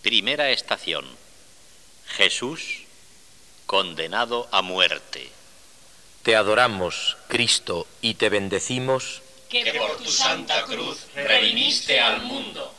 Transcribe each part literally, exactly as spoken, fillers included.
Primera estación. Jesús, condenado a muerte. Te adoramos, Cristo, y te bendecimos, que por tu santa cruz redimiste al mundo.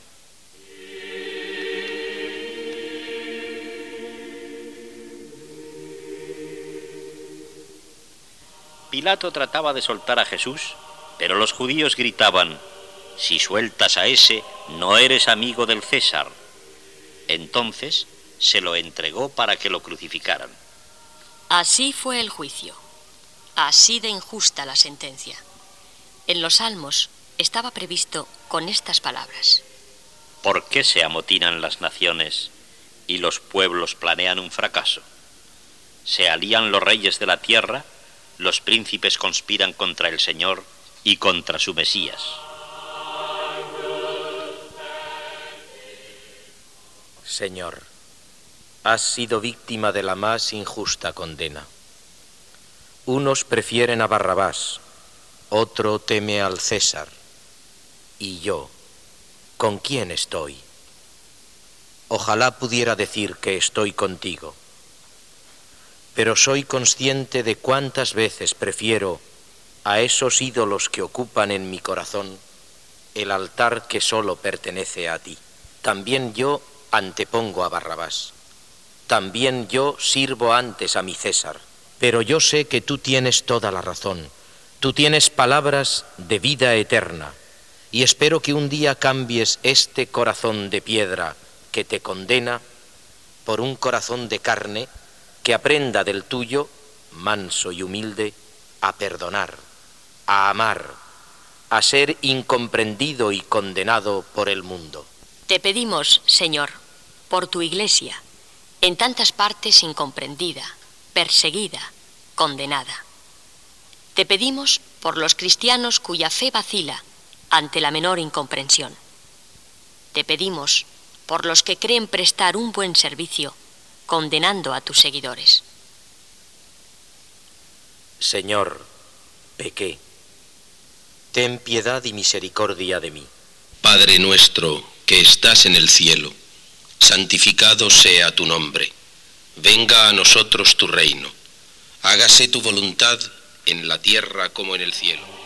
Pilato trataba de soltar a Jesús, pero los judíos gritaban: «Si sueltas a ese, no eres amigo del César». Entonces se lo entregó para que lo crucificaran. Así fue el juicio, así de injusta la sentencia. En los Salmos estaba previsto con estas palabras: ¿Por qué se amotinan las naciones y los pueblos planean un fracaso? Se alían los reyes de la tierra, los príncipes conspiran contra el Señor y contra su Mesías. Señor, has sido víctima de la más injusta condena. Unos prefieren a Barrabás, otro teme al César. Y yo, ¿con quién estoy? Ojalá pudiera decir que estoy contigo, pero soy consciente de cuántas veces prefiero a esos ídolos que ocupan en mi corazón el altar que solo pertenece a ti. También yo antepongo a Barrabás, también yo sirvo antes a mi César, pero yo sé que tú tienes toda la razón, tú tienes palabras de vida eterna, y espero que un día cambies este corazón de piedra que te condena por un corazón de carne que aprenda del tuyo, manso y humilde, a perdonar, a amar, a ser incomprendido y condenado por el mundo. Te pedimos, Señor, por tu Iglesia, en tantas partes incomprendida, perseguida, condenada. Te pedimos por los cristianos cuya fe vacila ante la menor incomprensión. Te pedimos por los que creen prestar un buen servicio, condenando a tus seguidores. Señor, pequé. Ten piedad y misericordia de mí. Padre nuestro, que estás en el cielo, santificado sea tu nombre. Venga a nosotros tu reino. Hágase tu voluntad en la tierra como en el cielo.